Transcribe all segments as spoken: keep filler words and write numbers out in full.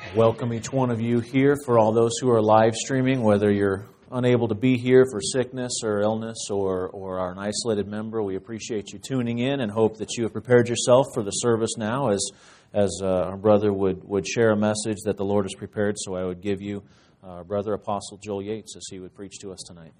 Welcome each one of you here. For all those who are live streaming, whether you're unable to be here for sickness or illness or, or are an isolated member, we appreciate you tuning in and hope that you have prepared yourself for the service now as as uh, our brother would, would share a message that the Lord has prepared. So I would give you uh, our brother Apostle Joel Yates as he would preach to us tonight.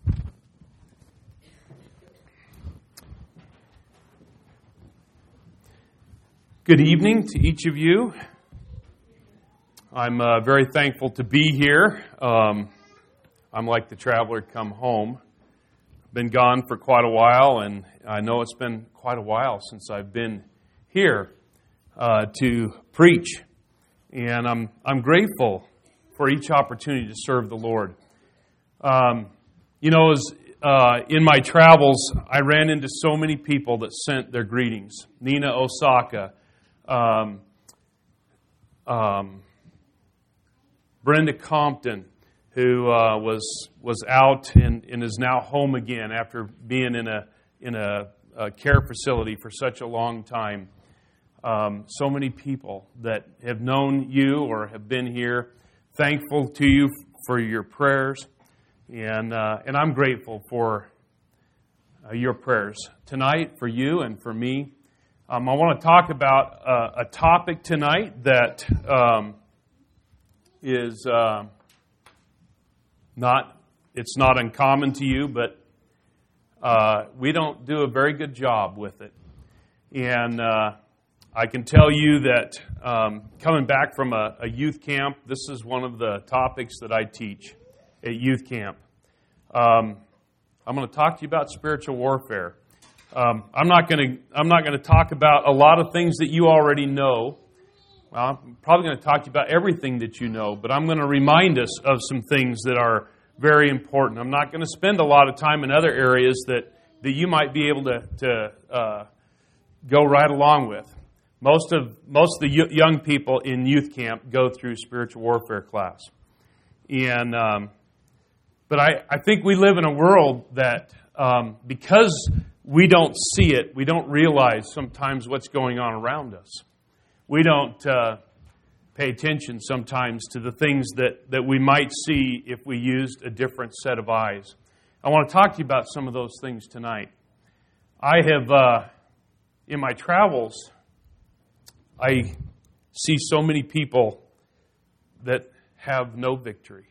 Good evening to each of you. I'm uh, very thankful to be here. Um, I'm like the traveler come home. Been gone for quite a while, and I know it's been quite a while since I've been here uh, to preach. And I'm I'm grateful for each opportunity to serve the Lord. Um, you know, as uh, in my travels, I ran into so many people that sent their greetings. Nina Osaka. Um, um, Brenda Compton, who uh, was was out and, and is now home again after being in a in a, a care facility for such a long time. Um, so many people that have known you or have been here, thankful to you for your prayers, and uh, and I'm grateful for uh, your prayers tonight for you and for me. Um, I want to talk about uh, a topic tonight that um, is uh, not, it's not uncommon to you, but uh, we don't do a very good job with it. And uh, I can tell you that um, coming back from a, a youth camp, this is one of the topics that I teach at youth camp. Um, I'm going to talk to you about spiritual warfare. Um, I'm not going to. I'm not going to talk about a lot of things that you already know. Well, I'm probably going to talk to you about everything that you know, but I'm going to remind us of some things that are very important. I'm not going to spend a lot of time in other areas that, that you might be able to to uh, go right along with. Most of most of the young people in youth camp go through spiritual warfare class, and um, but I, I think we live in a world that um, because we don't see it. We don't realize sometimes what's going on around us. We don't uh, pay attention sometimes to the things that, that we might see if we used a different set of eyes. I want to talk to you about some of those things tonight. I have, uh, in my travels, I see so many people that have no victory.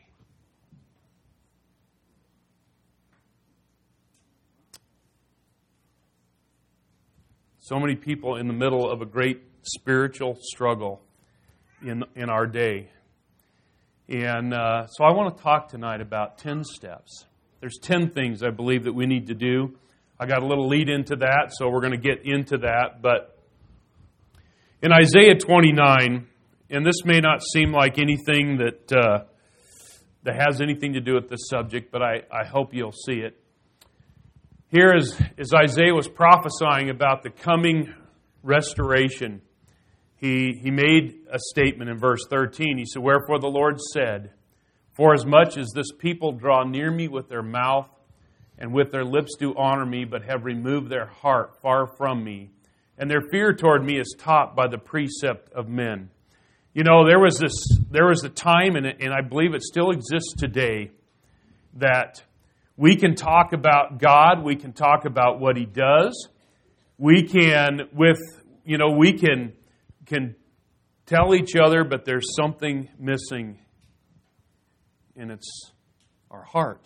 So many people in the middle of a great spiritual struggle in in our day. And uh, so I want to talk tonight about ten steps. There's ten things I believe that we need to do. I got a little lead into that, so we're going to get into that. But in Isaiah twenty-nine, and this may not seem like anything that uh, that has anything to do with this subject, but I, I hope you'll see it. Here, as, as Isaiah was prophesying about the coming restoration, he, he made a statement in verse thirteen. He said, "Wherefore the Lord said, Forasmuch as this people draw near me with their mouth, and with their lips do honor me, but have removed their heart far from me, and their fear toward me is taught by the precept of men." You know, there was this there was a time, and, and I believe it still exists today, that we can talk about God. We can talk about what He does. We can, with you know, we can can tell each other, but there's something missing, and it's our heart.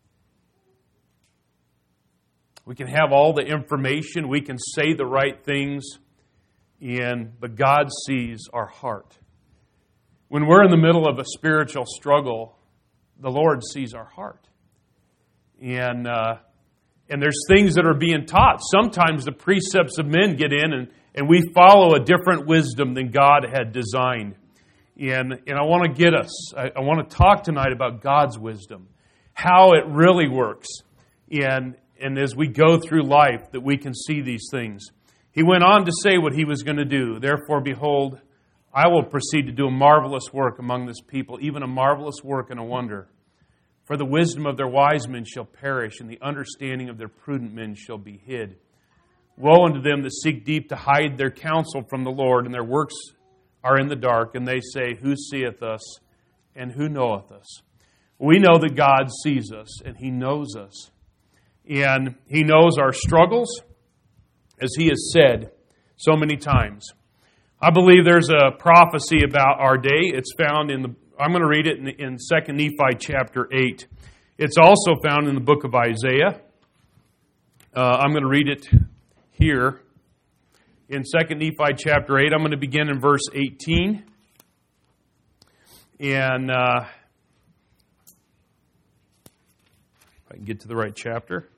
We can have all the information. We can say the right things, and but God sees our heart. When we're in the middle of a spiritual struggle, the Lord sees our heart. And uh, and there's things that are being taught. Sometimes the precepts of men get in and, and we follow a different wisdom than God had designed. And and I want to get us, I, I want to talk tonight about God's wisdom, how it really works. And, and as we go through life, that we can see these things. He went on to say what He was going to do. "Therefore, behold, I will proceed to do a marvelous work among this people, even a marvelous work and a wonder. For the wisdom of their wise men shall perish, and the understanding of their prudent men shall be hid. Woe unto them that seek deep to hide their counsel from the Lord, and their works are in the dark, and they say, who seeth us, and who knoweth us? We know that God sees us, and He knows us. And He knows our struggles, as He has said so many times. I believe there's a prophecy about our day. It's found in the, I'm going to read it in, in Second Nephi chapter eight. It's also found in the book of Isaiah. Uh, I'm going to read it here. In Second Nephi chapter eight, I'm going to begin in verse eighteen. And uh, if I can get to the right chapter.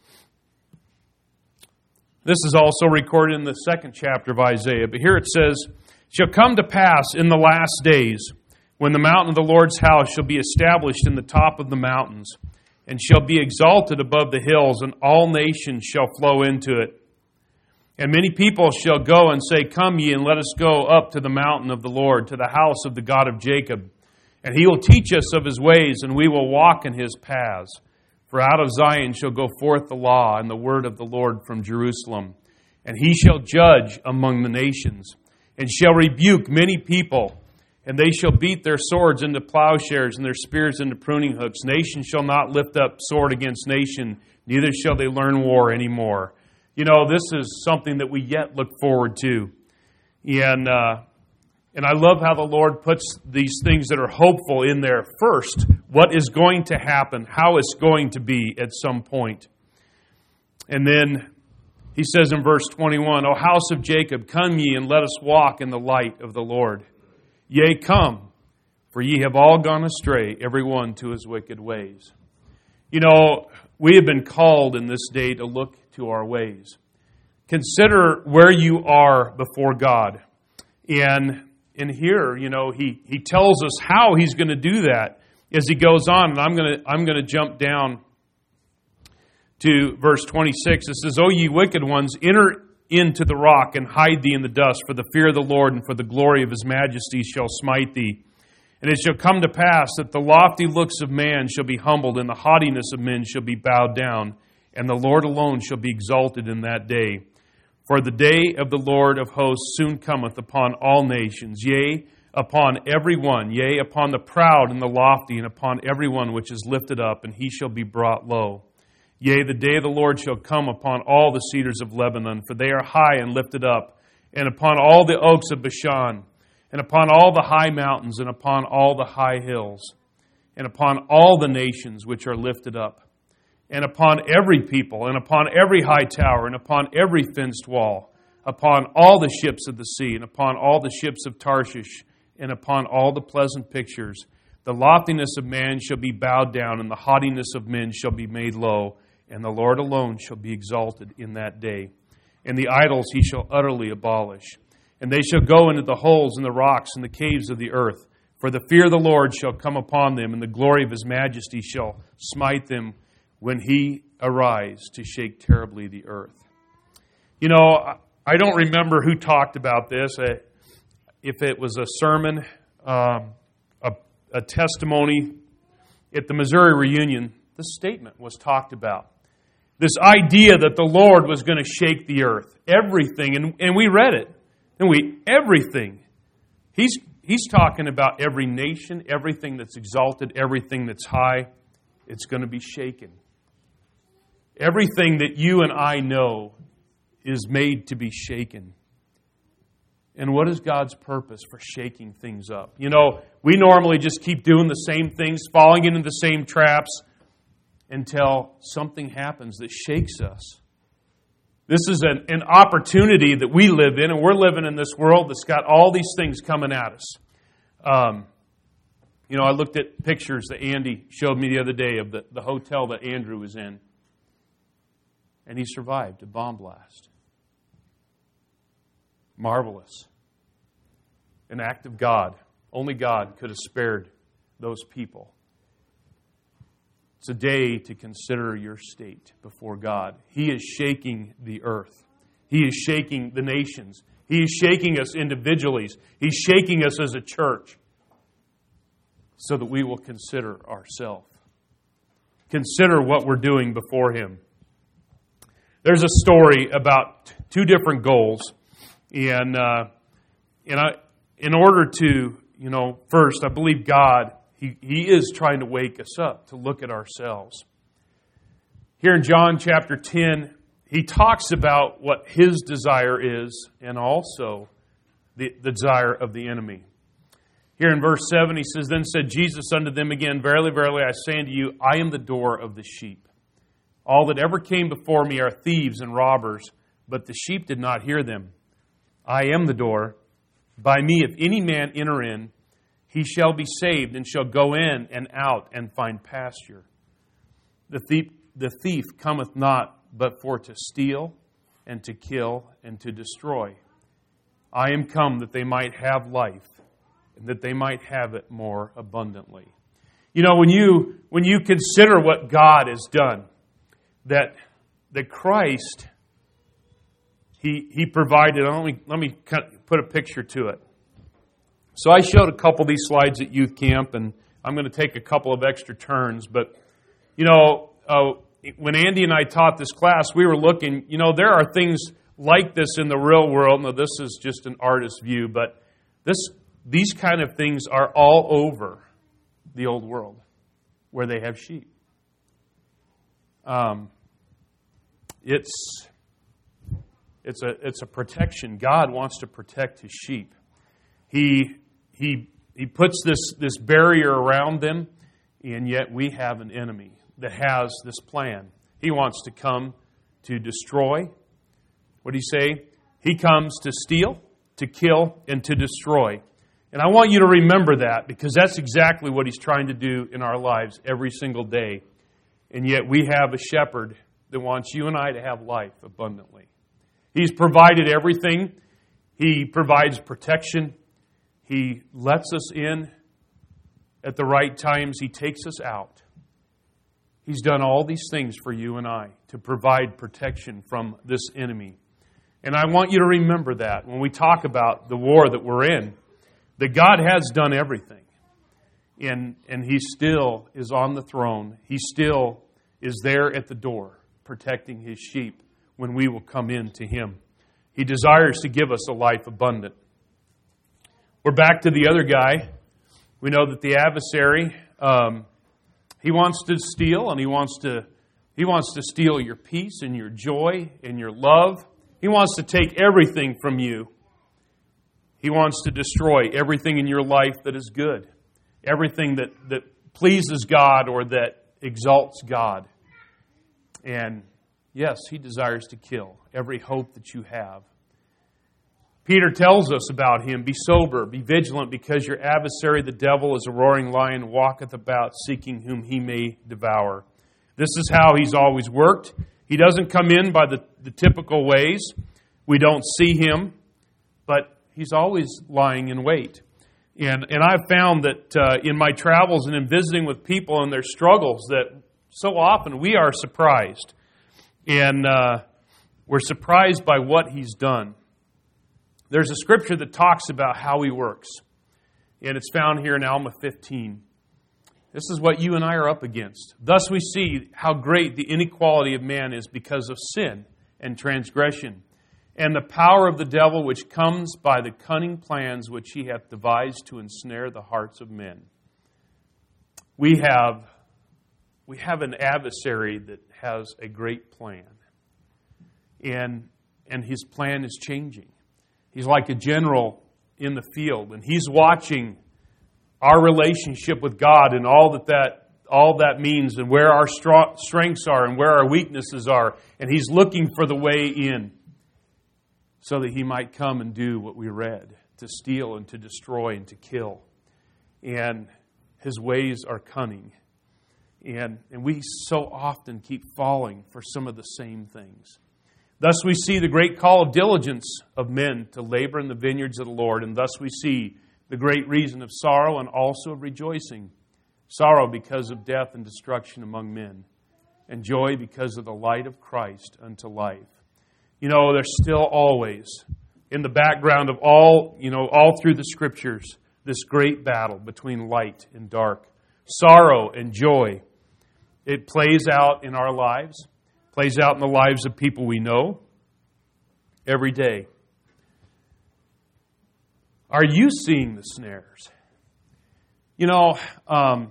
This is also recorded in the second chapter of Isaiah. But here it says, shall come to pass in the last days, when the mountain of the Lord's house shall be established in the top of the mountains, and shall be exalted above the hills, and all nations shall flow into it. And many people shall go and say, come ye, and let us go up to the mountain of the Lord, to the house of the God of Jacob. And He will teach us of His ways, and we will walk in His paths. For out of Zion shall go forth the law, and the word of the Lord from Jerusalem. And He shall judge among the nations, and shall rebuke many people. And they shall beat their swords into plowshares, and their spears into pruning hooks. Nation shall not lift up sword against nation, neither shall they learn war anymore. You know, this is something that we yet look forward to. And uh, and I love how the Lord puts these things that are hopeful in there first. What is going to happen, how it's going to be at some point. And then He says in verse twenty-one, O house of Jacob, come ye, and let us walk in the light of the Lord. Yea, come, for ye have all gone astray, every one to his wicked ways. You know, we have been called in this day to look to our ways. Consider where you are before God. And in here, you know, he, he tells us how He's going to do that as He goes on. And I'm going to I'm going to jump down to verse twenty-six. It says, O ye wicked ones, enter into the rock and hide thee in the dust, for the fear of the Lord and for the glory of His majesty shall smite thee. And it shall come to pass that the lofty looks of man shall be humbled, and the haughtiness of men shall be bowed down, and the Lord alone shall be exalted in that day. For the day of the Lord of hosts soon cometh upon all nations, yea, upon every one, yea, upon the proud and the lofty, and upon every one which is lifted up, and he shall be brought low. Yea, the day of the Lord shall come upon all the cedars of Lebanon, for they are high and lifted up, and upon all the oaks of Bashan, and upon all the high mountains, and upon all the high hills, and upon all the nations which are lifted up, and upon every people, and upon every high tower, and upon every fenced wall, upon all the ships of the sea, and upon all the ships of Tarshish, and upon all the pleasant pictures. The loftiness of man shall be bowed down, and the haughtiness of men shall be made low, and the Lord alone shall be exalted in that day. And the idols He shall utterly abolish. And they shall go into the holes in the rocks and the caves of the earth. For the fear of the Lord shall come upon them, and the glory of His majesty shall smite them when He arise to shake terribly the earth. You know, I don't remember who talked about this. If it was a sermon, um, a, a testimony at the Missouri reunion, this statement was talked about. This idea that the Lord was going to shake the earth. Everything, and, and we read it. And we, everything. He's, he's talking about every nation, everything that's exalted, everything that's high. It's going to be shaken. Everything that you and I know is made to be shaken. And what is God's purpose for shaking things up? You know, we normally just keep doing the same things, falling into the same traps until something happens that shakes us. This is an, an opportunity that we live in, and we're living in this world that's got all these things coming at us. Um, you know, I looked at pictures that Andy showed me the other day of the, the hotel that Andrew was in. And he survived a bomb blast. Marvelous. An act of God. Only God could have spared those people. It's a day to consider your state before God. He is shaking the earth. He is shaking the nations. He is shaking us individually. He's shaking us as a church so that we will consider ourselves. Consider what we're doing before Him. There's a story about two different goals, and uh, and I in order to, you know, first, I believe God, He, he is trying to wake us up to look at ourselves. Here in John chapter ten, He talks about what His desire is and also the, the desire of the enemy. Here in verse seven, He says, Then said Jesus unto them again, Verily, verily, I say unto you, I am the door of the sheep. All that ever came before me are thieves and robbers, but the sheep did not hear them. I am the door. By me, if any man enter in, he shall be saved, and shall go in and out and find pasture. The thief, the thief cometh not but for to steal, and to kill, and to destroy. I am come that they might have life, and that they might have it more abundantly. You know, when you when you consider what God has done, that that Christ, He He provided. Let me let me put a picture to it. So I showed a couple of these slides at youth camp, and I'm going to take a couple of extra turns. But, you know, uh, when Andy and I taught this class, we were looking, you know, there are things like this in the real world. Now, this is just an artist's view, but this these kind of things are all over the old world where they have sheep. Um, it's it's a it's a protection. God wants to protect His sheep. He He he puts this, this barrier around them, and yet we have an enemy that has this plan. He wants to come to destroy. What did He say? He comes to steal, to kill, and to destroy. And I want you to remember that, because that's exactly what He's trying to do in our lives every single day. And yet we have a shepherd that wants you and I to have life abundantly. He's provided everything. He provides protection. He lets us in at the right times. He takes us out. He's done all these things for you and I to provide protection from this enemy. And I want you to remember that when we talk about the war that we're in, that God has done everything. And, and He still is on the throne. He still is there at the door protecting His sheep when we will come in to Him. He desires to give us a life abundant. We're back to the other guy. We know that the adversary, um, he wants to steal, and he wants to he wants to steal your peace and your joy and your love. He wants to take everything from you. He wants to destroy everything in your life that is good, everything that, that pleases God or that exalts God. And yes, he desires to kill every hope that you have. Peter tells us about him, be sober, be vigilant, because your adversary, the devil, is a roaring lion, walketh about seeking whom he may devour. This is how he's always worked. He doesn't come in by the, the typical ways. We don't see him, but he's always lying in wait. And and I've found that uh, in my travels and in visiting with people and their struggles, that so often we are surprised. And uh, we're surprised by what he's done. There's a scripture that talks about how he works. And it's found here in Alma fifteen. This is what you and I are up against. Thus we see how great the inequality of man is because of sin and transgression, and the power of the devil which comes by the cunning plans which he hath devised to ensnare the hearts of men. We have, we have an adversary that has a great plan. And, and his plan is changing. He's like a general in the field, and he's watching our relationship with God and all that that, all that means, and where our strengths are and where our weaknesses are. And he's looking for the way in so that he might come and do what we read, to steal and to destroy and to kill. And his ways are cunning. And, and we so often keep falling for some of the same things. Thus we see the great call of diligence of men to labor in the vineyards of the Lord. And thus we see the great reason of sorrow and also of rejoicing. Sorrow because of death and destruction among men, and joy because of the light of Christ unto life. You know, there's still always, in the background of all, you know, all through the Scriptures, this great battle between light and dark, sorrow and joy. It plays out in our lives, plays out in the lives of people we know every day. Are you seeing the snares? You know, um,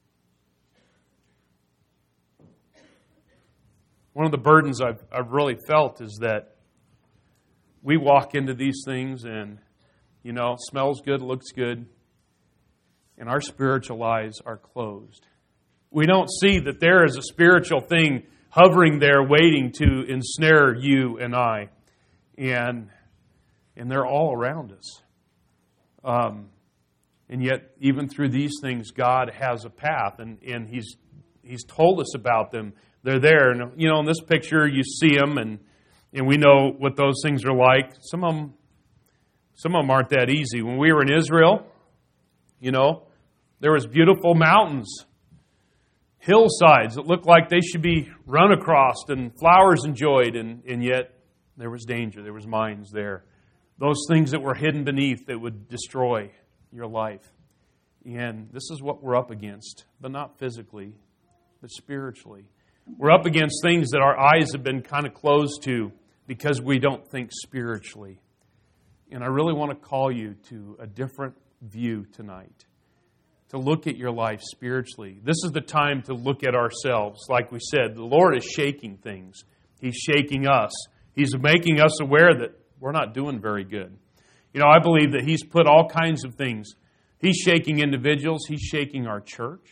one of the burdens I've, I've really felt is that we walk into these things and, you know, smells good, looks good, and our spiritual eyes are closed. We don't see that there is a spiritual thing hovering there waiting to ensnare you and I. And and they're all around us. Um, and yet, even through these things, God has a path, and, and He's He's told us about them. They're there. And, you know, in this picture, you see them, and, and we know what those things are like. Some of them, some of them aren't that easy. When we were in Israel, you know, there was beautiful mountains, hillsides that looked like they should be run across and flowers enjoyed, and, and yet there was danger. There was mines there. Those things that were hidden beneath that would destroy your life. And this is what we're up against, but not physically, but spiritually. We're up against things that our eyes have been kind of closed to because we don't think spiritually. And I really want to call you to a different view tonight, to look at your life spiritually. This is the time to look at ourselves. Like we said, the Lord is shaking things. He's shaking us. He's making us aware that we're not doing very good. You know, I believe that He's put all kinds of things. He's shaking individuals. He's shaking our church.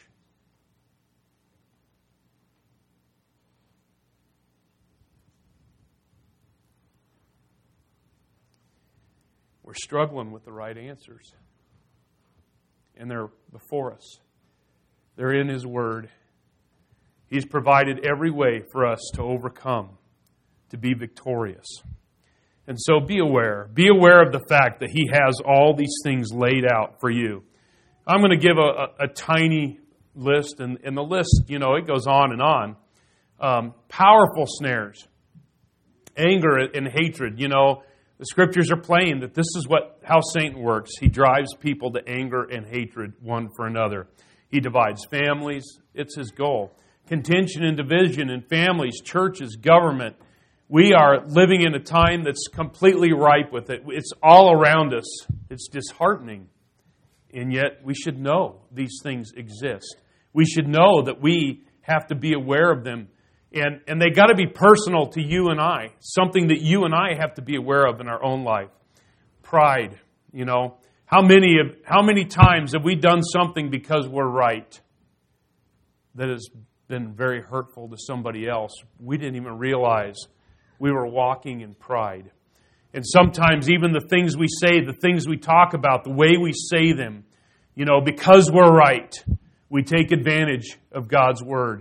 We're struggling with the right answers. And they're before us. They're in His Word. He's provided every way for us to overcome, to be victorious. And so be aware. Be aware of the fact that He has all these things laid out for you. I'm going to give a, a, a tiny list, and, and the list, you know, it goes on and on. Um, powerful snares, anger and hatred. You know, the Scriptures are plain that this is what how Satan works. He drives people to anger and hatred one for another. He divides families. It's his goal. Contention and division in families, churches, government. We are living in a time that's completely ripe with it. It's all around us. It's disheartening. And yet we should know these things exist. We should know that we have to be aware of them. And, and they got to be personal to you and I. Something that you and I have to be aware of in our own life. Pride, you know. How many, of, how many times have we done something because we're right that has been very hurtful to somebody else? We didn't even realize we were walking in pride. And sometimes even the things we say, the things we talk about, the way we say them, you know, because we're right, we take advantage of God's Word.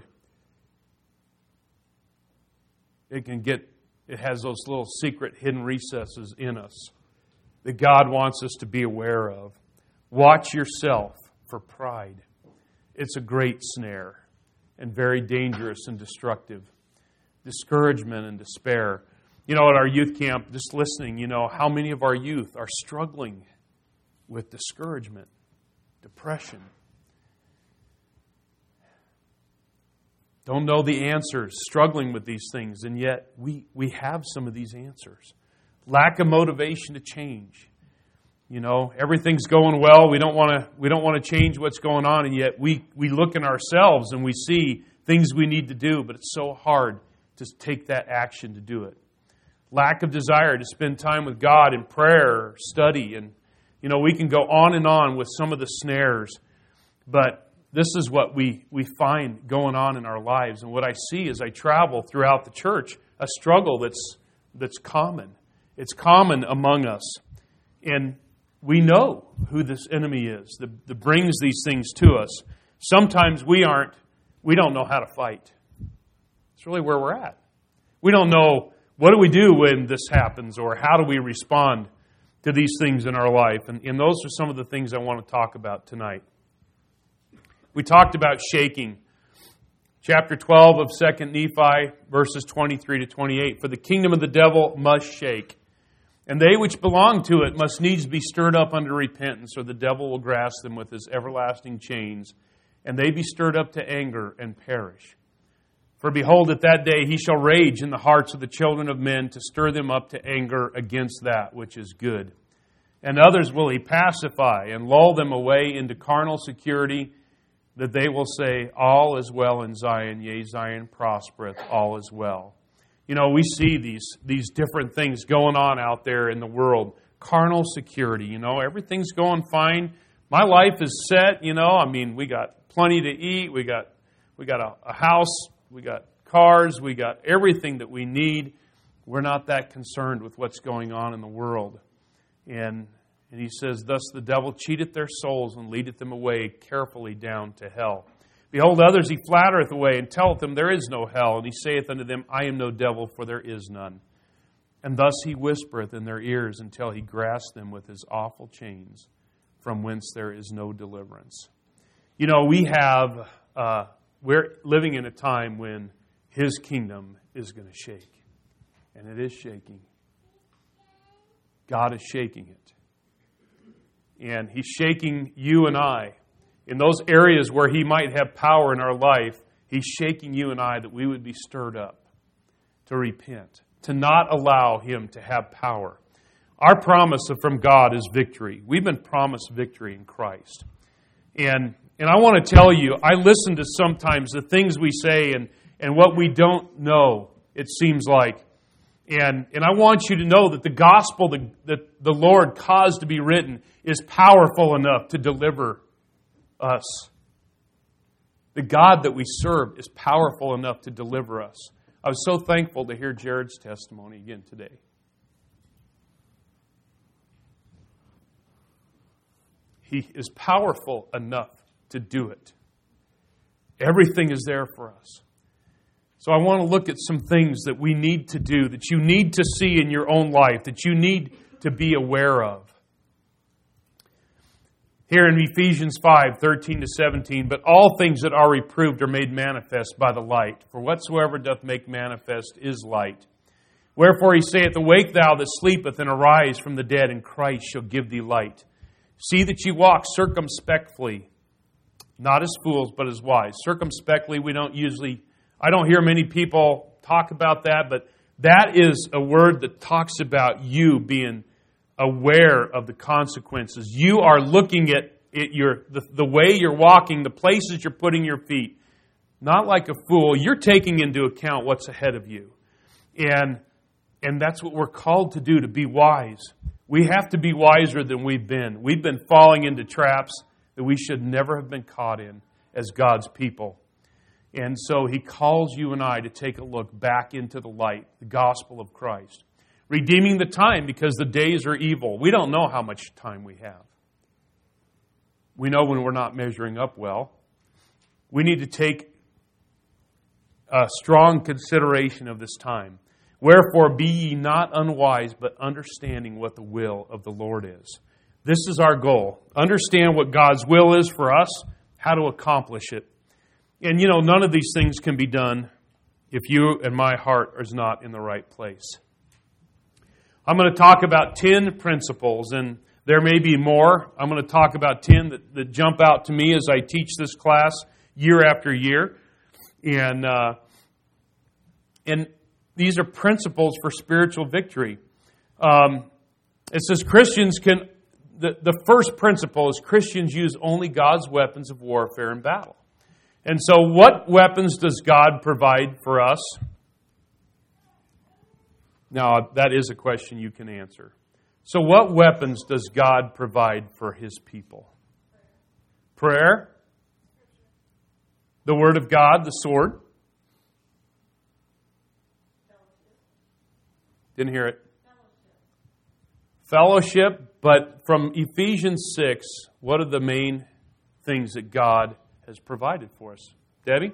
It can get, it has those little secret hidden recesses in us that God wants us to be aware of. Watch yourself for pride. It's a great snare and very dangerous and destructive. Discouragement and despair. You know, at our youth camp, just listening, you know, how many of our youth are struggling with discouragement, depression. Don't know the answers, struggling with these things, and yet we, we have some of these answers. Lack of motivation to change. You know, everything's going well. We don't want to we don't want to change what's going on, and yet we, we look in ourselves and we see things we need to do, but it's so hard to take that action to do it. Lack of desire to spend time with God in prayer, study, and you know, we can go on and on with some of the snares, but this is what we, we find going on in our lives. And what I see as I travel throughout the church, a struggle that's that's common. It's common among us. And we know who this enemy is that, that brings these things to us. Sometimes we aren't, we don't know how to fight. It's really where we're at. We don't know, what do we do when this happens, or how do we respond to these things in our life? And, and those are some of the things I want to talk about tonight. We talked about shaking. Chapter twelve of Second Nephi, verses twenty-three to twenty-eight. For the kingdom of the devil must shake, and they which belong to it must needs be stirred up unto repentance, or the devil will grasp them with his everlasting chains, and they be stirred up to anger and perish. For behold, at that day he shall rage in the hearts of the children of men to stir them up to anger against that which is good, And others will He pacify and lull them away into carnal security, that they will say, all is well in Zion, yea, Zion prospereth, all is well. You know, we see these, these different things going on out there in the world. Carnal security, you know, everything's going fine. My life is set, you know, I mean, we got plenty to eat, we got we got a, a house, we got cars, we got everything that we need. We're not that concerned with what's going on in the world. And and he says, thus the devil cheateth their souls and leadeth them away carefully down to hell. Behold, others he flattereth away and telleth them there is no hell. And he saith unto them, I am no devil, for there is none. And thus he whispereth in their ears until he grasp them with his awful chains, from whence there is no deliverance. You know, we have, uh, we're living in a time when his kingdom is going to shake. And it is shaking. God is shaking it. And He's shaking you and I. In those areas where He might have power in our life, He's shaking you and I that we would be stirred up to repent, to not allow Him to have power. Our promise from God is victory. We've been promised victory in Christ. And and I want to tell you, I listen to sometimes the things we say and, and what we don't know, it seems like. And and I want you to know that the gospel that, that the Lord caused to be written is powerful enough to deliver us. The God that we serve is powerful enough to deliver us. I was so thankful to hear Jared's testimony again today. He is powerful enough to do it. Everything is there for us. So I want to look at some things that we need to do, that you need to see in your own life, that you need to be aware of. Here in Ephesians five, thirteen to seventeen, but all things that are reproved are made manifest by the light. For whatsoever doth make manifest is light. Wherefore he saith, awake thou that sleepeth, and arise from the dead, and Christ shall give thee light. See that ye walk circumspectly, not as fools, but as wise. Circumspectly, we don't usually, I don't hear many people talk about that, but that is a word that talks about you being aware of the consequences. You are looking at it, your, the, the way you're walking, the places you're putting your feet. Not like a fool. You're taking into account what's ahead of you. And, and that's what we're called to do, to be wise. We have to be wiser than we've been. We've been falling into traps that we should never have been caught in as God's people. And so He calls you and I to take a look back into the light, the gospel of Christ. Redeeming the time, because the days are evil. We don't know how much time we have. We know when we're not measuring up well. We need to take a strong consideration of this time. Wherefore be ye not unwise, but understanding what the will of the Lord is. This is our goal. Understand what God's will is for us, how to accomplish it. And you know, none of these things can be done if you and my heart is not in the right place. I'm going to talk about ten principles, and there may be more. I'm going to talk about ten that, that jump out to me as I teach this class year after year. And uh, and these are principles for spiritual victory. Um, it says Christians can, the, the first principle is Christians use only God's weapons of warfare in battle. And so what weapons does God provide for us? Now, that is a question you can answer. So what weapons does God provide for His people? Prayer. The Word of God, the sword. Didn't hear it. Fellowship. But from Ephesians six, what are the main things that God has provided for us? Debbie?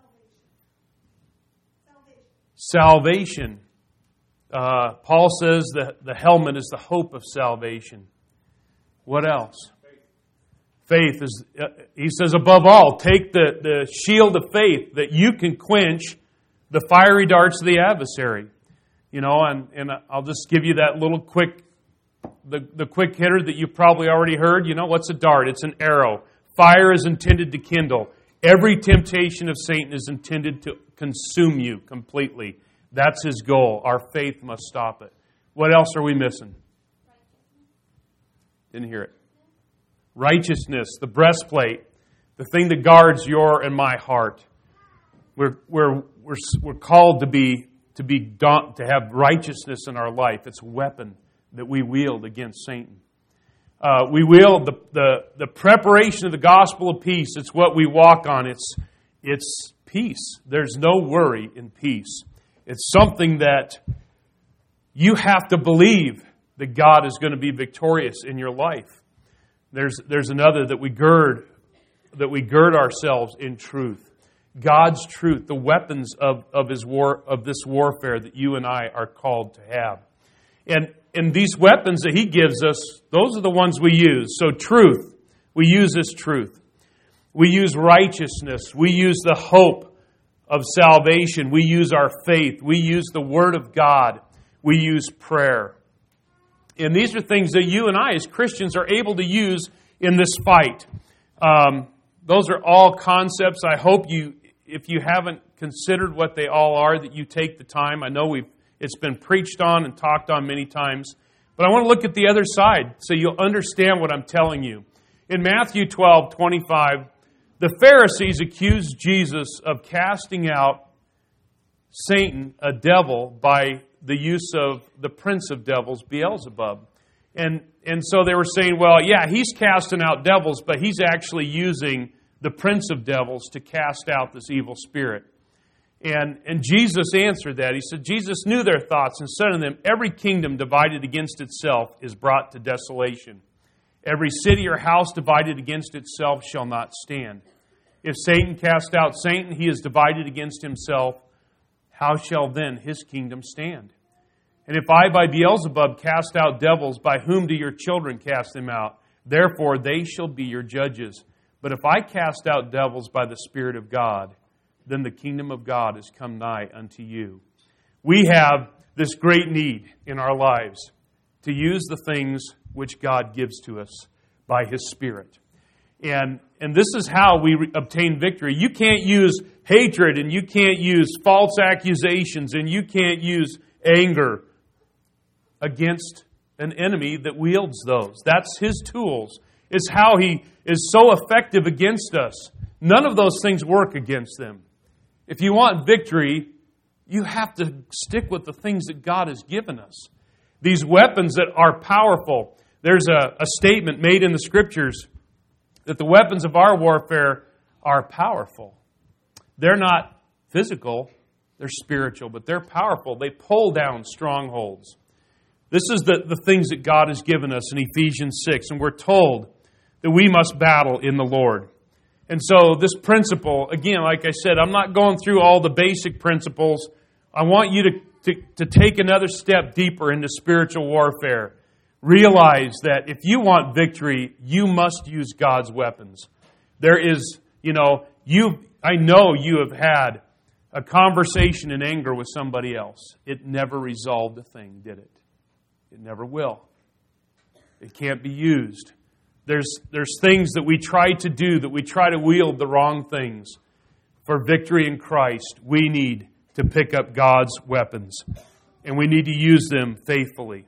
Salvation. Salvation. Uh, Paul says that the helmet is the hope of salvation. What else? Faith. Faith is, uh, he says, above all, take the, the shield of faith that you can quench the fiery darts of the adversary. You know, and, and I'll just give you that little quick, the, the quick hitter that you probably already heard. You know, what's a dart? It's an arrow. Fire is intended to kindle. Every temptation of Satan is intended to consume you completely. That's his goal. Our faith must stop it. What else are we missing? Didn't hear it. Righteousness, the breastplate, the thing that guards your and my heart. We're we're we're we're called to be to be to have righteousness in our life. It's a weapon that we wield against Satan. Uh, we wield the, the the preparation of the gospel of peace. It's what we walk on. It's it's peace. There's no worry in peace. It's something that you have to believe that God is going to be victorious in your life. There's there's another that we gird that we gird ourselves in truth. God's truth, the weapons of, of his war of this warfare that you and I are called to have. And and these weapons that he gives us, those are the ones we use. So truth, we use this truth. We use righteousness. We use the hope of salvation. We use our faith. We use the Word of God. We use prayer. And these are things that you and I as Christians are able to use in this fight. Um, those are all concepts. I hope you, if you haven't considered what they all are, that you take the time. I know we've it's been preached on and talked on many times. But I want to look at the other side so you'll understand what I'm telling you. In Matthew twelve twenty-five, the Pharisees accused Jesus of casting out Satan, a devil, by the use of the prince of devils, Beelzebub. And and so they were saying, well, yeah, he's casting out devils, but he's actually using the prince of devils to cast out this evil spirit. And, and Jesus answered that. He said, Jesus knew their thoughts and said to them, every kingdom divided against itself is brought to desolation. Every city or house divided against itself shall not stand. If Satan cast out Satan, he is divided against himself. How shall then his kingdom stand? And if I by Beelzebub cast out devils, by whom do your children cast them out? Therefore they shall be your judges. But if I cast out devils by the Spirit of God, then the kingdom of God is come nigh unto you. We have this great need in our lives to use the things which God gives to us by His Spirit. And, and this is how we re- obtain victory. You can't use hatred, and you can't use false accusations, and you can't use anger against an enemy that wields those. That's his tools. It's how he is so effective against us. None of those things work against them. If you want victory, you have to stick with the things that God has given us. These weapons that are powerful. There's a, a statement made in the Scriptures that the weapons of our warfare are powerful. They're not physical, they're spiritual, but they're powerful. They pull down strongholds. This is the, the things that God has given us in Ephesians six, and we're told that we must battle in the Lord. And so this principle, again, like I said, I'm not going through all the basic principles. I want you to, to, to take another step deeper into spiritual warfare. Realize that if you want victory, you must use God's weapons. There is, you know, you. I know you have had a conversation in anger with somebody else. It never resolved a thing, did it? It never will. It can't be used. There's, there's things that we try to do, that we try to wield the wrong things. For victory in Christ, we need to pick up God's weapons. And we need to use them faithfully.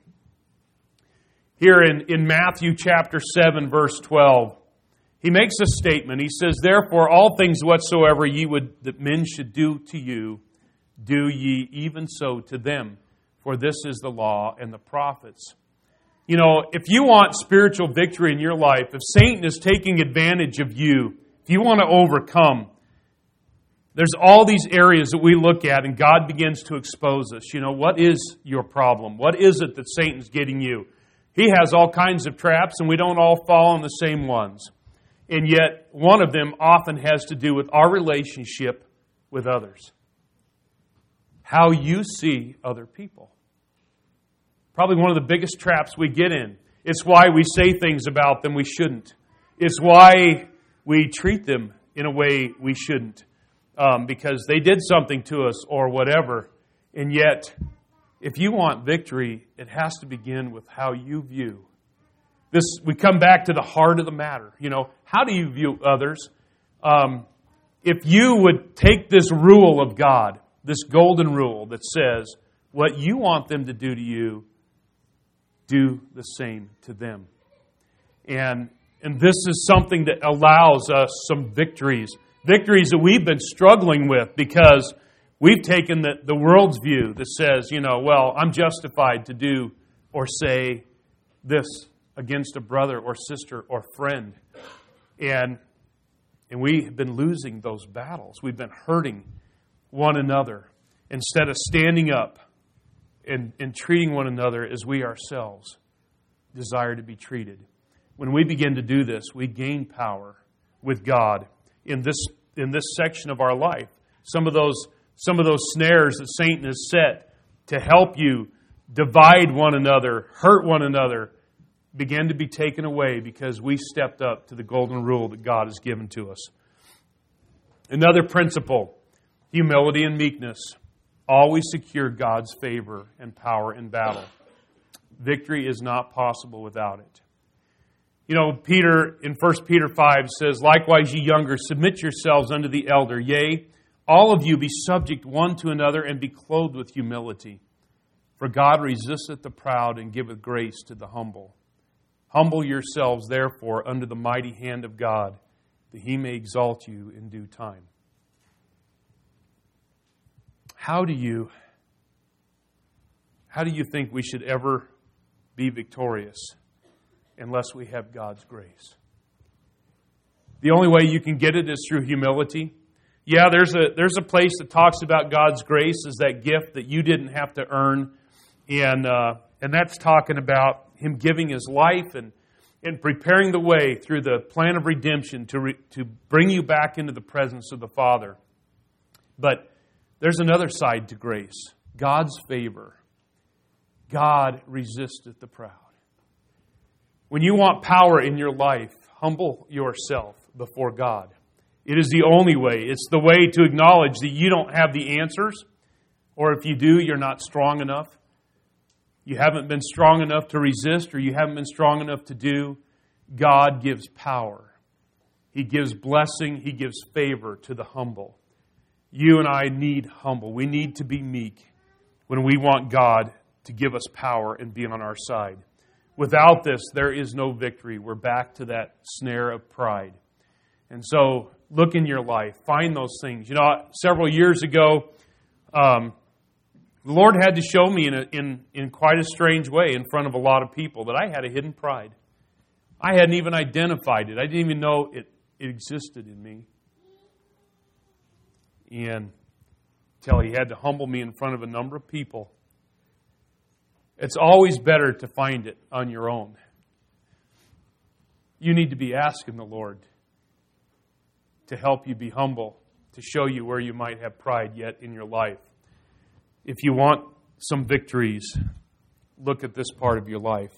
Here in, in Matthew chapter seven, verse twelve, he makes a statement. He says, therefore, all things whatsoever ye would that men should do to you, do ye even so to them. For this is the law and the prophets. You know, if you want spiritual victory in your life, if Satan is taking advantage of you, if you want to overcome, there's all these areas that we look at and God begins to expose us. You know, what is your problem? What is it that Satan's getting you? He has all kinds of traps and we don't all fall in the same ones. And yet, one of them often has to do with our relationship with others. How you see other people. Probably one of the biggest traps we get in. It's why we say things about them we shouldn't. It's why we treat them in a way we shouldn't. Um, because they did something to us or whatever. And yet, if you want victory, it has to begin with how you view. This, we come back to the heart of the matter. You know, how do you view others? Um, if you would take this rule of God, this golden rule that says, what you want them to do to you, do the same to them. And, and this is something that allows us some victories. Victories that we've been struggling with because we've taken the, the world's view that says, you know, well, I'm justified to do or say this against a brother or sister or friend. And, and we have been losing those battles. We've been hurting one another instead of standing up and, and treating one another as we ourselves desire to be treated. When we begin to do this, we gain power with God in this in this section of our life. Some of those some of those snares that Satan has set to help you divide one another, hurt one another, begin to be taken away because we stepped up to the golden rule that God has given to us. Another principle, humility and meekness, always secure God's favor and power in battle. Victory is not possible without it. You know, Peter in First Peter five says, "Likewise, ye younger, submit yourselves unto the elder. Yea, all of you be subject one to another, and be clothed with humility. For God resisteth the proud, and giveth grace to the humble. Humble yourselves, therefore, under the mighty hand of God, that He may exalt you in due time." How do you, how do you think we should ever be victorious unless we have God's grace? The only way you can get it is through humility. Yeah, there's a there's a place that talks about God's grace as that gift that you didn't have to earn, and uh, and that's talking about Him giving His life and and preparing the way through the plan of redemption to re, to bring you back into the presence of the Father. But there's another side to grace: God's favor. God resisteth the proud. When you want power in your life, humble yourself before God. It is the only way. It's the way to acknowledge that you don't have the answers, or if you do, you're not strong enough. You haven't been strong enough to resist, or you haven't been strong enough to do. God gives power. He gives blessing. He gives favor to the humble. You and I need humble. We need to be meek when we want God to give us power and be on our side. Without this, there is no victory. We're back to that snare of pride. And so, look in your life. Find those things. You know, several years ago, um, the Lord had to show me in, a, in, in quite a strange way in front of a lot of people that I had a hidden pride. I hadn't even identified it. I didn't even know it, it existed in me. And until He had to humble me in front of a number of people. It's always better to find it on your own. You need to be asking the Lord to help you be humble, to show you where you might have pride yet in your life. If you want some victories, look at this part of your life.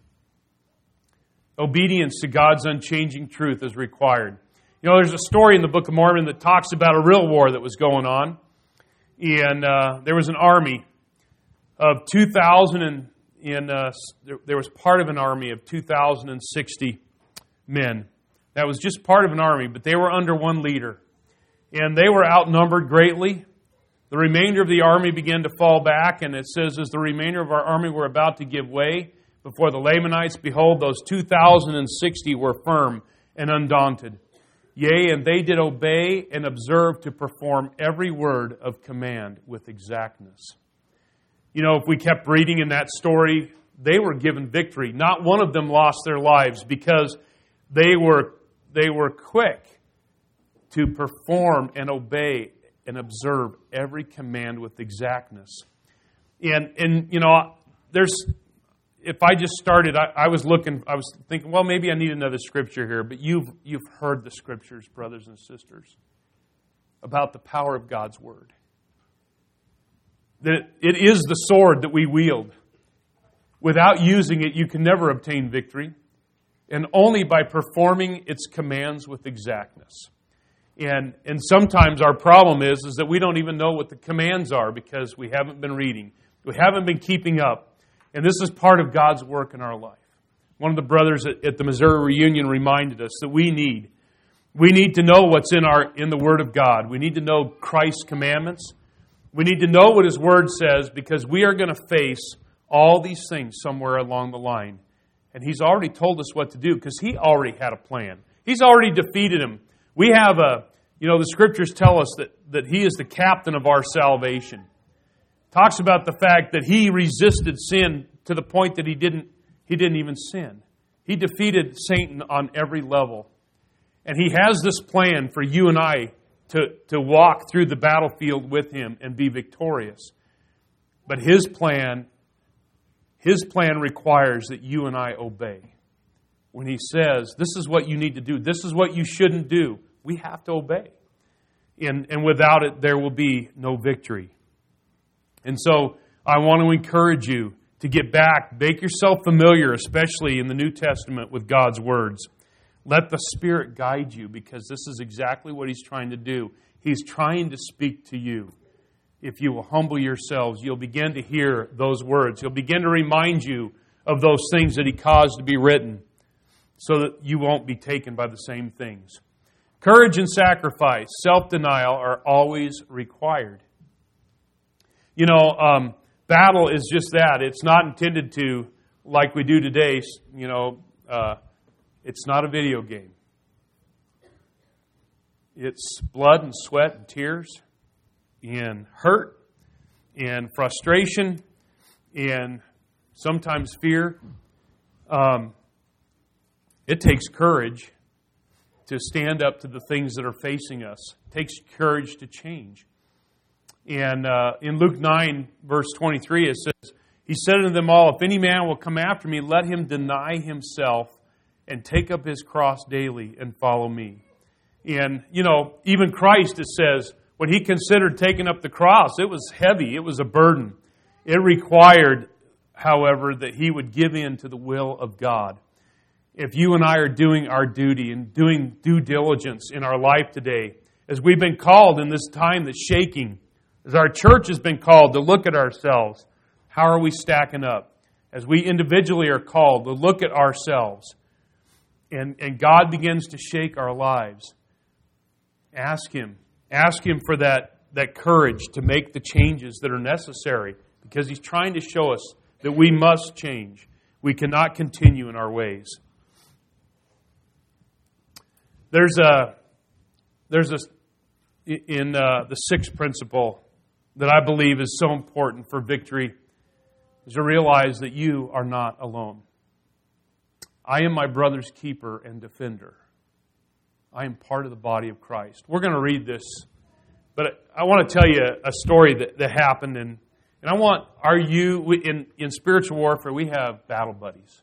Obedience to God's unchanging truth is required. You know, there's a story in the Book of Mormon that talks about a real war that was going on. And uh, there was an army of two thousand, and in, uh, there, there was part of an army of two thousand sixty men. That was just part of an army, but they were under one leader. And they were outnumbered greatly. The remainder of the army began to fall back, and it says, as the remainder of our army were about to give way before the Lamanites, behold, those two thousand sixty were firm and undaunted. Yea, and they did obey and observe to perform every word of command with exactness. You know, if we kept reading in that story, they were given victory. Not one of them lost their lives because they were they were quick to perform and obey and observe every command with exactness. And and you know, there's if I just started, I, I was looking, I was thinking, well, maybe I need another scripture here. But you've you've heard the scriptures, brothers and sisters, about the power of God's word. That it is the sword that we wield. Without using it, you can never obtain victory. And only by performing its commands with exactness. And and sometimes our problem is, is that we don't even know what the commands are because we haven't been reading. We haven't been keeping up. And this is part of God's work in our life. One of the brothers at, at the Missouri reunion reminded us that we need. We need to know what's in our in the Word of God. We need to know Christ's commandments. We need to know what His Word says because we are going to face all these things somewhere along the line. And He's already told us what to do because He already had a plan. He's already defeated him. We have a, you know, the Scriptures tell us that, that He is the captain of our salvation. Talks about the fact that He resisted sin to the point that He didn't, He didn't even sin. He defeated Satan on every level. And He has this plan for you and I to, to walk through the battlefield with Him and be victorious. But His plan, His plan requires that you and I obey. When He says, this is what you need to do, this is what you shouldn't do, we have to obey. And, and without it, there will be no victory. And so I want to encourage you to get back, make yourself familiar, especially in the New Testament, with God's words. Let the Spirit guide you, because this is exactly what He's trying to do. He's trying to speak to you. If you will humble yourselves, you'll begin to hear those words. He'll begin to remind you of those things that He caused to be written, so that you won't be taken by the same things. Courage and sacrifice, self-denial are always required. You know, um, battle is just that. It's not intended to, like we do today, you know, uh, it's not a video game. It's blood and sweat and tears and hurt and frustration and sometimes fear. Um, it takes courage to stand up to the things that are facing us. It takes courage to change. And uh, in Luke nine, verse twenty-three, it says, He said unto them all, If any man will come after me, let him deny himself and take up his cross daily and follow me. And, you know, even Christ, it says, when He considered taking up the cross, it was heavy, it was a burden. It required, however, that He would give in to the will of God. If you and I are doing our duty and doing due diligence in our life today, as we've been called in this time that's shaking, as our church has been called to look at ourselves, how are we stacking up? As we individually are called to look at ourselves, and, and God begins to shake our lives, ask Him. Ask Him for that, that courage to make the changes that are necessary, because He's trying to show us that we must change. We cannot continue in our ways. There's a, there's a, in uh, the sixth principle that I believe is so important for victory, is to realize that you are not alone. I am my brother's keeper and defender. I am part of the body of Christ. We're going to read this, but I want to tell you a story that, that happened. And, and I want, are you, in, in spiritual warfare, we have battle buddies.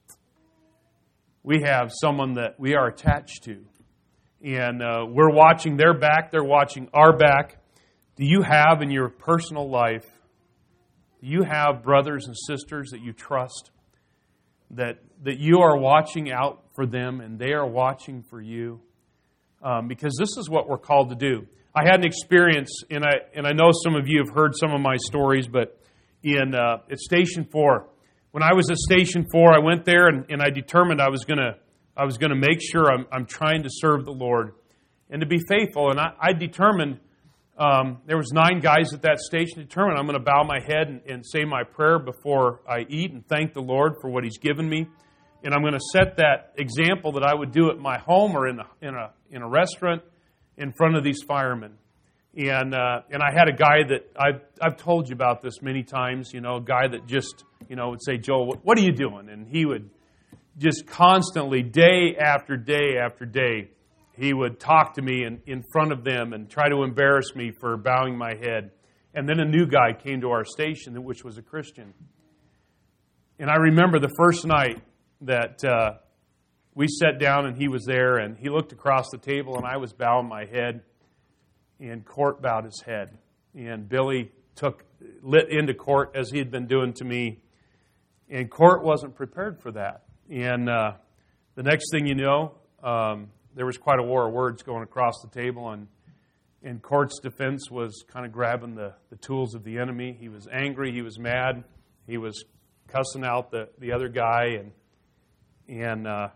We have someone that we are attached to. And uh, we're watching their back, they're watching our back. Do you have in your personal life, do you have brothers and sisters that you trust, that, that you are watching out for them and they are watching for you? Um, because this is what we're called to do. I had an experience, and I and I know some of you have heard some of my stories, but in uh, at Station Four, when I was at Station Four, I went there and, and I determined I was gonna I was gonna make sure I'm I'm trying to serve the Lord and to be faithful. And I, I determined um, there was nine guys at that station. Determined I'm going to bow my head and, and say my prayer before I eat and thank the Lord for what He's given me. And I'm going to set that example that I would do at my home or in a in a in a restaurant in front of these firemen. And uh, and I had a guy that I've I've told you about this many times. You know, a guy that just you know would say, Joel, what, what are you doing? And he would just constantly, day after day after day, he would talk to me in, in front of them and try to embarrass me for bowing my head. And then a new guy came to our station, which was a Christian. And I remember the first night that uh, we sat down and he was there, and he looked across the table and I was bowing my head, and Court bowed his head. And Billy took lit into Court as he had been doing to me. And Court wasn't prepared for that. And uh, the next thing you know, um, there was quite a war of words going across the table, and and Court's defense was kind of grabbing the, the tools of the enemy. He was angry, he was mad, he was cussing out the, the other guy, and and uh,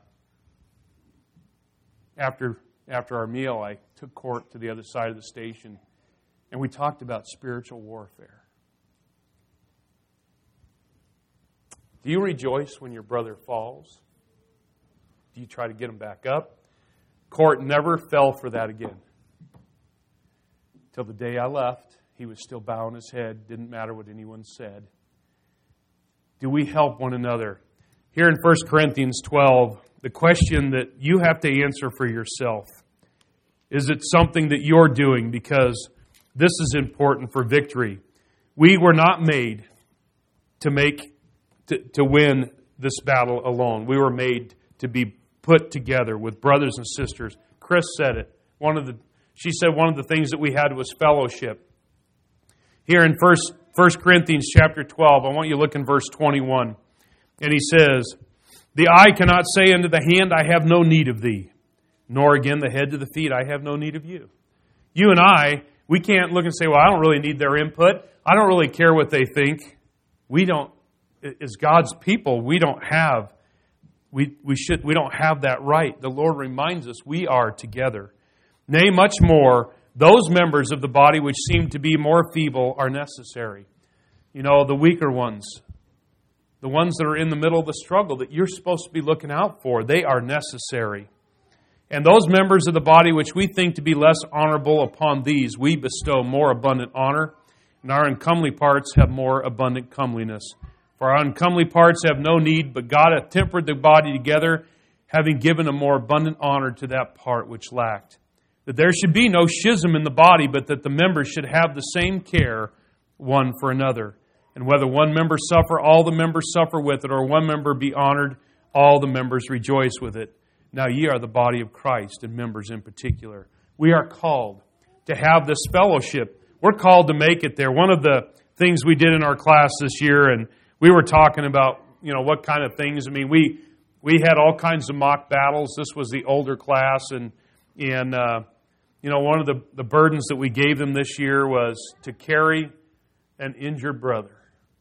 after after our meal, I took Court to the other side of the station, and we talked about spiritual warfare. Do you rejoice when your brother falls? Do you try to get him back up? Court never fell for that again. Till the day I left, he was still bowing his head. Didn't matter what anyone said. Do we help one another? Here in First Corinthians twelve, the question that you have to answer for yourself, is it something that you're doing? Because this is important for victory. We were not made to make to, to win this battle alone. We were made to be put together with brothers and sisters. Chris said it. One of the she said one of the things that we had was fellowship. Here in First First Corinthians chapter twelve, I want you to look in verse twenty-one. And he says, "The eye cannot say unto the hand, I have no need of thee, nor again the head to the feet, I have no need of you." You and I, we can't look and say, well, I don't really need their input. I don't really care what they think. We don't, as God's people, we don't have, we, we should, we don't have that right. The Lord reminds us we are together. Nay, much more, those members of the body which seem to be more feeble are necessary. You know, the weaker ones, the ones that are in the middle of the struggle that you're supposed to be looking out for, they are necessary. And those members of the body which we think to be less honorable, upon these we bestow more abundant honor, and our uncomely parts have more abundant comeliness. For our uncomely parts have no need, but God hath tempered the body together, having given a more abundant honor to that part which lacked. That there should be no schism in the body, but that the members should have the same care one for another. And whether one member suffer, all the members suffer with it, or one member be honored, all the members rejoice with it. Now ye are the body of Christ, and members in particular. We are called to have this fellowship. We're called to make it there. One of the things we did in our class this year, and we were talking about, you know, what kind of things. I mean, we we had all kinds of mock battles. This was the older class, and and uh, you know, one of the, the burdens that we gave them this year was to carry an injured brother.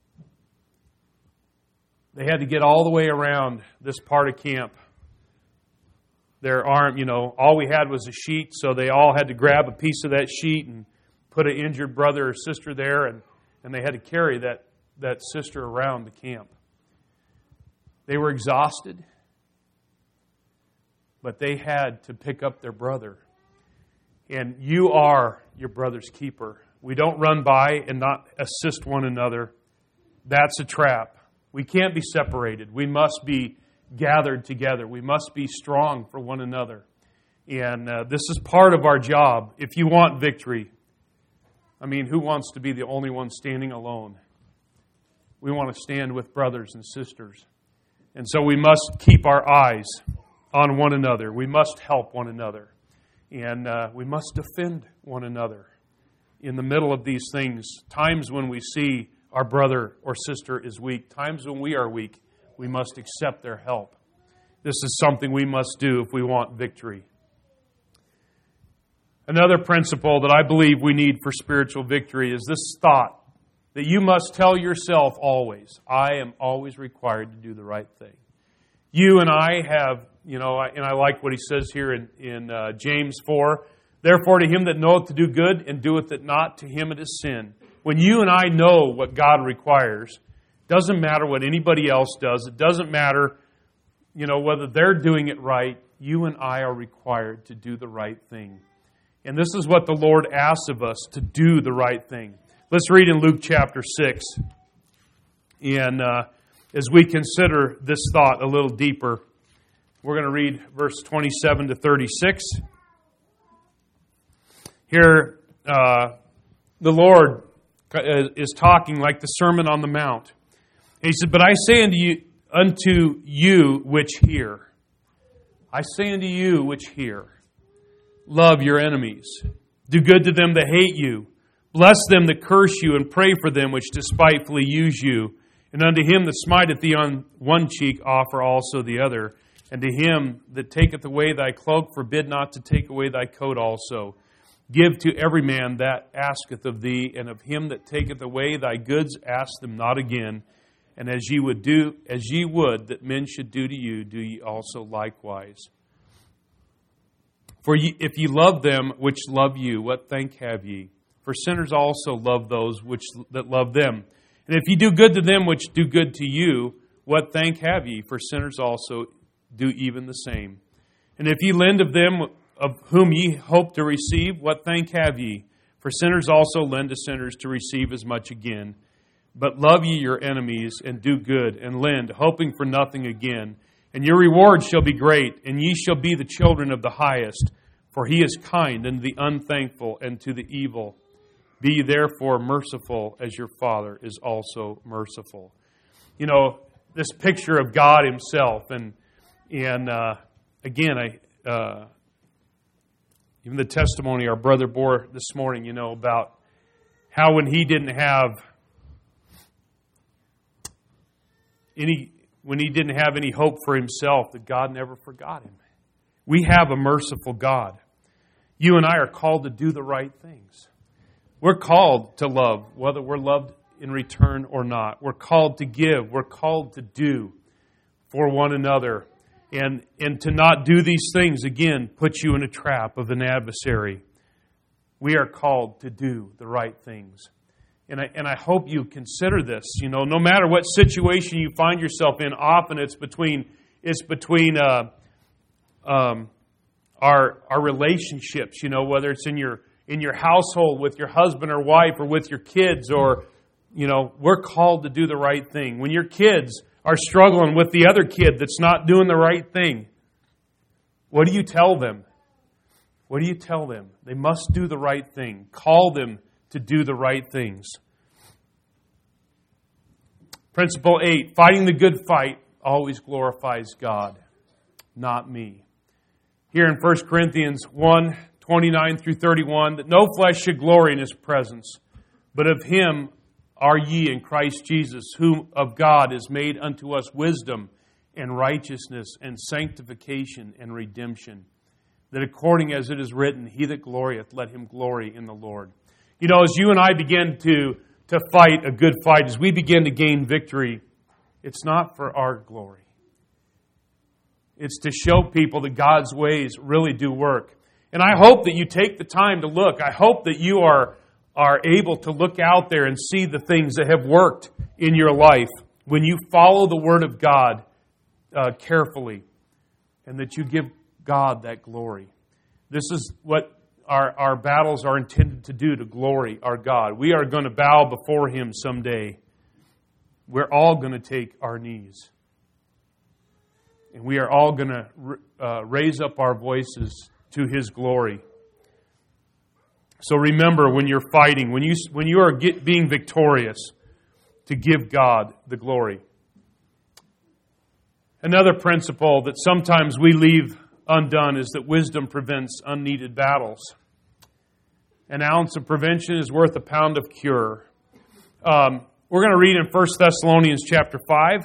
They had to get all the way around this part of camp. Their arm, you know, all we had was a sheet, so they all had to grab a piece of that sheet and put an injured brother or sister there, and, and they had to carry that, that sister around the camp. They were exhausted, but they had to pick up their brother. And you are your brother's keeper. We don't run by and not assist one another. That's a trap. We can't be separated. We must be gathered together. We must be strong for one another. And uh, this is part of our job. If you want victory, I mean, who wants to be the only one standing alone? We want to stand with brothers and sisters. And so we must keep our eyes on one another. We must help one another. And uh, we must defend one another in the middle of these things. Times when we see our brother or sister is weak, times when we are weak, we must accept their help. This is something we must do if we want victory. Another principle that I believe we need for spiritual victory is this thought that you must tell yourself always, I am always required to do the right thing. You and I have, you know, and I like what he says here in, in uh, James four, therefore to him that knoweth to do good and doeth it not, to him it is sin. When you and I know what God requires, doesn't matter what anybody else does. It doesn't matter, you know, whether they're doing it right. You and I are required to do the right thing. And this is what the Lord asks of us, to do the right thing. Let's read in Luke chapter six. And uh, as we consider this thought a little deeper, we're going to read verse twenty-seven to thirty-six. Here, uh, the Lord is talking like the Sermon on the Mount. And he said, but I say unto you, unto you which hear, I say unto you which hear, love your enemies, do good to them that hate you, bless them that curse you, and pray for them which despitefully use you. And unto him that smiteth thee on one cheek, offer also the other. And to him that taketh away thy cloak, forbid not to take away thy coat also. Give to every man that asketh of thee, and of him that taketh away thy goods, ask them not again. And as ye would do, as ye would that men should do to you, do ye also likewise. For ye, if ye love them which love you, what thank have ye? For sinners also love those which that love them. And if ye do good to them which do good to you, what thank have ye? For sinners also do even the same. And if ye lend of them of whom ye hope to receive, what thank have ye? For sinners also lend to sinners to receive as much again. But love ye your enemies, and do good, and lend, hoping for nothing again. And your reward shall be great, and ye shall be the children of the highest. For he is kind unto the unthankful and to the evil. Be ye therefore merciful, as your Father is also merciful. You know, this picture of God himself, and and uh, again, I uh, even the testimony our brother bore this morning, you know, about how when he didn't have any, when he didn't have any hope for himself, that God never forgot him. We have a merciful God. You and I are called to do the right things. We're called to love, whether we're loved in return or not. We're called to give. We're called to do for one another. And, and to not do these things, again, puts you in a trap of an adversary. We are called to do the right things. And I, and I hope you consider this. You know, no matter what situation you find yourself in, often it's between it's between uh, um, our our relationships. You know, whether it's in your in your household with your husband or wife, or with your kids, or you know, we're called to do the right thing. When your kids are struggling with the other kid that's not doing the right thing, what do you tell them? What do you tell them? They must do the right thing. Call them to do the right things. Principle eight, fighting the good fight always glorifies God, not me. Here in First Corinthians one, twenty-nine through thirty-one, that no flesh should glory in his presence, but of him are ye in Christ Jesus, whom of God is made unto us wisdom and righteousness and sanctification and redemption, that according as it is written, he that glorieth, let him glory in the Lord. You know, as you and I begin to, to fight a good fight, as we begin to gain victory, it's not for our glory. It's to show people that God's ways really do work. And I hope that you take the time to look. I hope that you are, are able to look out there and see the things that have worked in your life when you follow the Word of God uh, carefully, and that you give God that glory. This is what Our, our battles are intended to do, to glory our God. We are going to bow before him someday. We're all going to take our knees. And we are all going to uh, raise up our voices to his glory. So remember, when you're fighting, when you, when you are get, being victorious, to give God the glory. Another principle that sometimes we leave undone is that wisdom prevents unneeded battles. An ounce of prevention is worth a pound of cure. Um, we're going to read in First Thessalonians chapter five.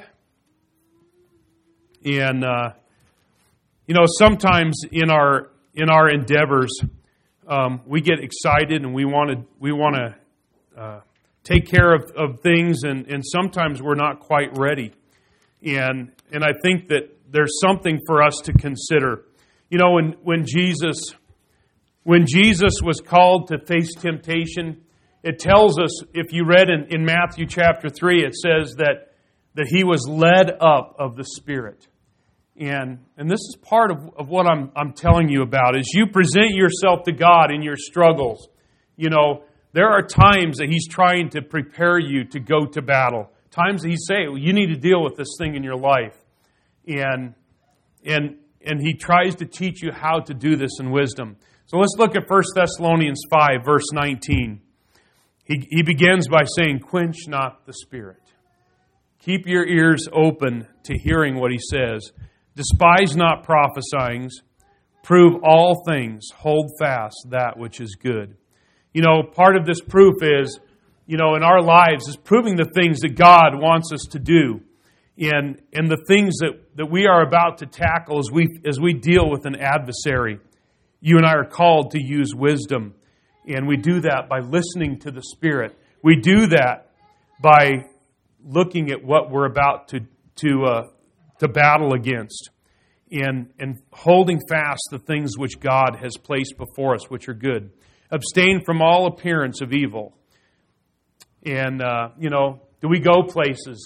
And, uh, you know, sometimes in our in our endeavors, um, we get excited and we want to we want to uh, take care of, of things, and, and sometimes we're not quite ready. And and I think that there's something for us to consider. You know, when when Jesus when Jesus was called to face temptation, it tells us, if you read in, in Matthew chapter three, it says that that he was led up of the Spirit. And and this is part of, of what I'm I'm telling you about. As you present yourself to God in your struggles, you know, there are times that he's trying to prepare you to go to battle. Times that he's saying, well, you need to deal with this thing in your life. And and and he tries to teach you how to do this in wisdom. So let's look at First Thessalonians five, verse nineteen. He, he begins by saying, quench not the Spirit. Keep your ears open to hearing what he says. Despise not prophesying. Prove all things. Hold fast that which is good. You know, part of this proof is, you know, in our lives is proving the things that God wants us to do. And, and the things that, that we are about to tackle as we as we deal with an adversary. You and I are called to use wisdom. And we do that by listening to the Spirit. We do that by looking at what we're about to to uh, to battle against, and and holding fast the things which God has placed before us, which are good. Abstain from all appearance of evil. And uh, you know, do we go places?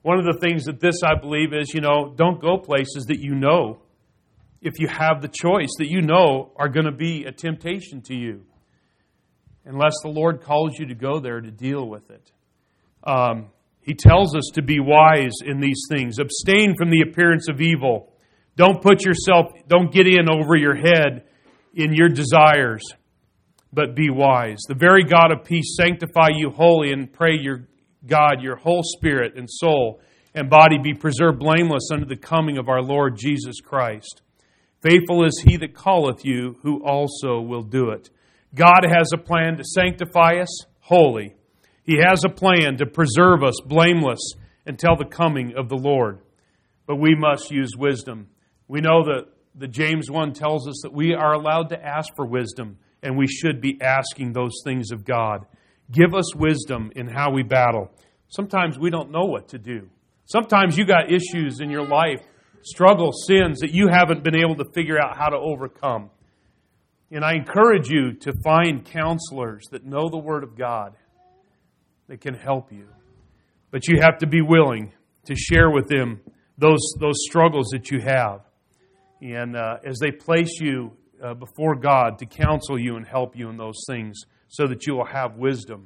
one of the things that this, I believe, is, you know, don't go places that you know, if you have the choice, that you know are going to be a temptation to you, unless the Lord calls you to go there to deal with it. Um, he tells us to be wise in these things. Abstain from the appearance of evil. Don't put yourself, don't get in over your head in your desires, but be wise. The very God of peace sanctify you wholly, and pray your God, your whole spirit and soul and body be preserved blameless unto the coming of our Lord Jesus Christ. Faithful is He that calleth you, who also will do it. God has a plan to sanctify us holy. He has a plan to preserve us blameless until the coming of the Lord. But we must use wisdom. We know that the James one tells us that we are allowed to ask for wisdom, and we should be asking those things of God. Give us wisdom in how we battle. Sometimes we don't know what to do. Sometimes you got issues in your life, struggles, sins that you haven't been able to figure out how to overcome. And I encourage you to find counselors that know the Word of God that can help you. But you have to be willing to share with them those, those struggles that you have. And uh, as they place you uh, before God to counsel you and help you in those things so that you will have wisdom.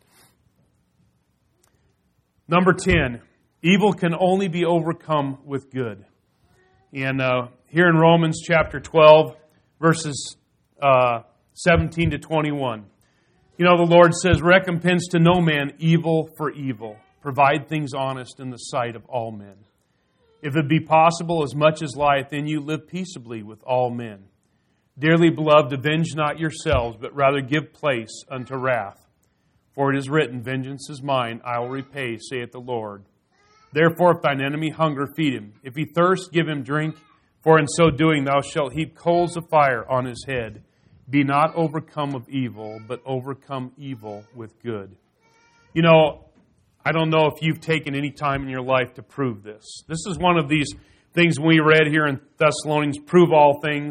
Number ten, evil can only be overcome with good. And uh, here in Romans chapter twelve, verses uh, seventeen to twenty-one, you know, the Lord says, recompense to no man evil for evil. Provide things honest in the sight of all men. If it be possible, as much as lieth in you, live peaceably with all men. Dearly beloved, avenge not yourselves, but rather give place unto wrath. For it is written, vengeance is mine, I will repay, saith the Lord. Therefore, if thine enemy hunger, feed him. If he thirst, give him drink. For in so doing thou shalt heap coals of fire on his head. Be not overcome of evil, but overcome evil with good. You know, I don't know if you've taken any time in your life to prove this. This is one of these things we read here in Thessalonians, prove all things.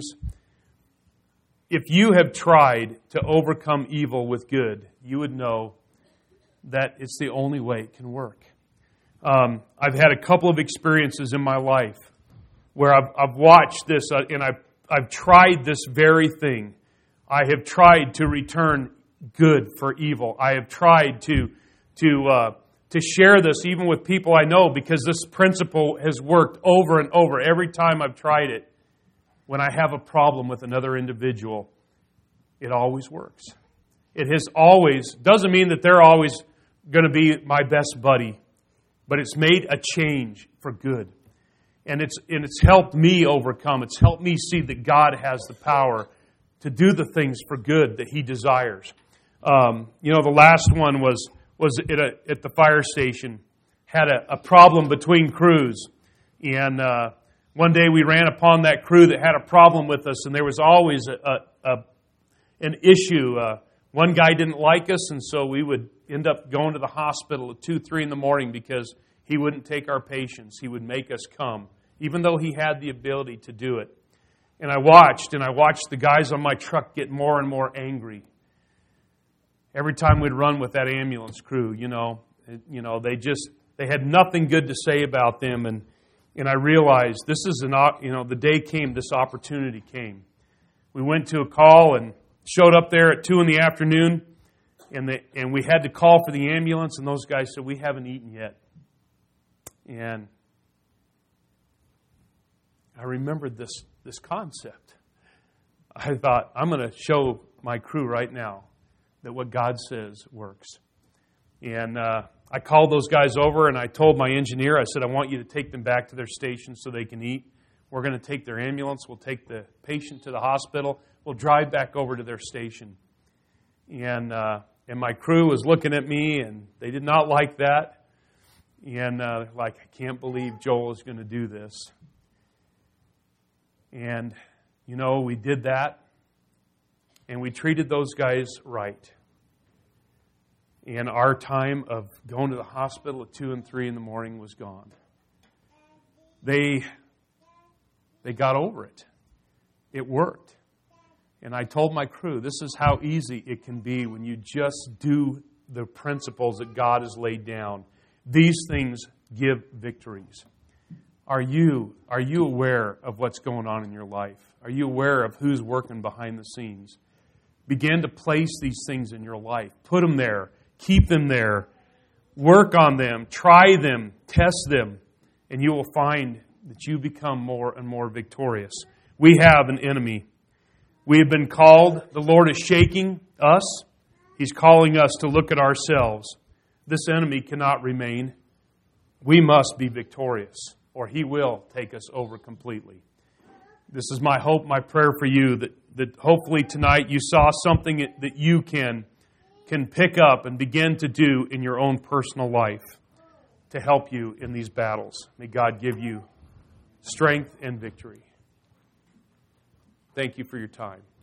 If you have tried to overcome evil with good, you would know that it's the only way it can work. Um, I've had a couple of experiences in my life where I've, I've watched this uh, and I've, I've tried this very thing. I have tried to return good for evil. I have tried to to uh, to share this even with people I know, because this principle has worked over and over. Every time I've tried it, when I have a problem with another individual, it always works. It has always, doesn't mean that they're always going to be my best buddy, but it's made a change for good. And it's and it's helped me overcome. It's helped me see that God has the power to do the things for good that He desires. Um, you know, the last one was was at, a, at the fire station. Had a, a problem between crews. And uh, one day we ran upon that crew that had a problem with us, and there was always a, a, a an issue. Uh, one guy didn't like us, and so we would end up going to the hospital at two, three in the morning because he wouldn't take our patients. He would make us come, even though he had the ability to do it. And I watched, and I watched the guys on my truck get more and more angry. Every time we'd run with that ambulance crew, you know, it, you know, they just, they had nothing good to say about them. And, and I realized this is an, you know, the day came, this opportunity came. We went to a call and showed up there at two in the afternoon, and the, and we had to call for the ambulance, and those guys said, we haven't eaten yet. And I remembered this this concept. I thought, I'm going to show my crew right now that what God says works. And uh, I called those guys over, and I told my engineer, I said, I want you to take them back to their station so they can eat. We're going to take their ambulance. We'll take the patient to the hospital. We'll drive back over to their station. And uh, and my crew was looking at me, and they did not like that. And uh, like, I can't believe Joel is going to do this. And, you know, we did that, and we treated those guys right. And our time of going to the hospital at two and three in the morning was gone. They, they got over it. It worked. And I told my crew, this is how easy it can be when you just do the principles that God has laid down. These things give victories. Are you, are you aware of what's going on in your life? Are you aware of who's working behind the scenes? Begin to place these things in your life. Put them there. Keep them there. Work on them. Try them. Test them. And you will find that you become more and more victorious. We have an enemy. We have been called. The Lord is shaking us. He's calling us to look at ourselves. This enemy cannot remain. We must be victorious, or he will take us over completely. This is my hope, my prayer for you, that, that hopefully tonight you saw something that you can, can pick up and begin to do in your own personal life to help you in these battles. May God give you strength and victory. Thank you for your time.